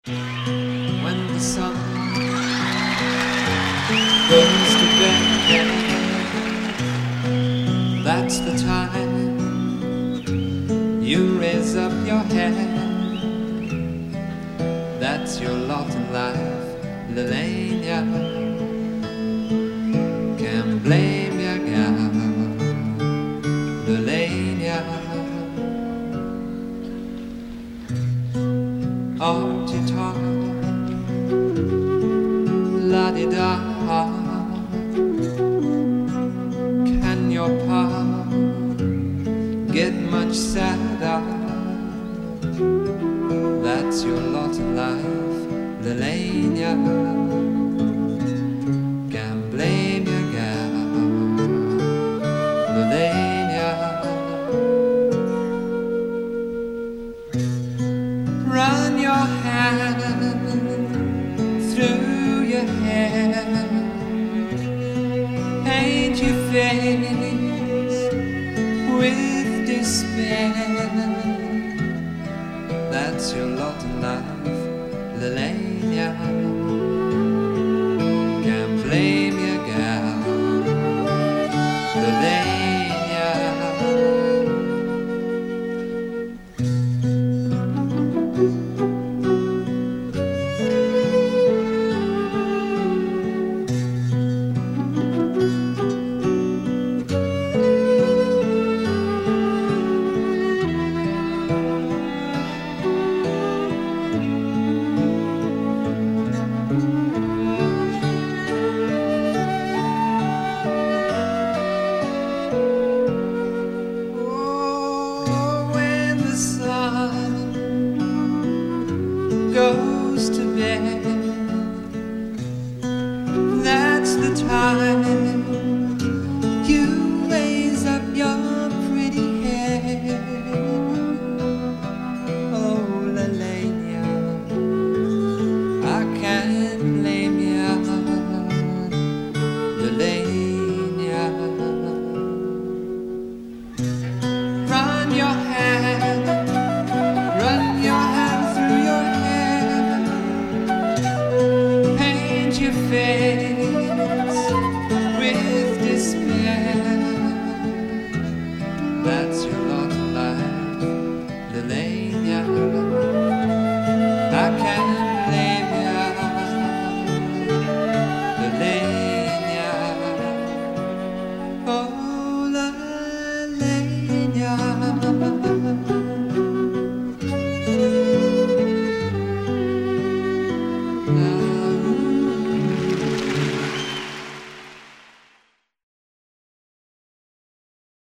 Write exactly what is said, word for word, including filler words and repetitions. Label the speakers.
Speaker 1: When the sun goes to bed, that's the time you raise up your head. That's your lot in life, Lelania. Can't blame ya, gal, Lelania. Aren't you tired? La-di-da. Can your pal get much sadder? That's your lot in life, Lelania. Can't blame you, gal, Lelania. Run your hand through your hair, paint your face with despair. That's your lot in life, Lelania. Can't blame you, gal, Lelania. Goes to bed, that's the time you raise up your pretty head. Oh, Lelania, I can't blame ya, Lelania. Run your hand, run your hand through your your face with despair. That's your lot of life, Lelania. I can't blame ya, Lelania. Oh, Lelania. La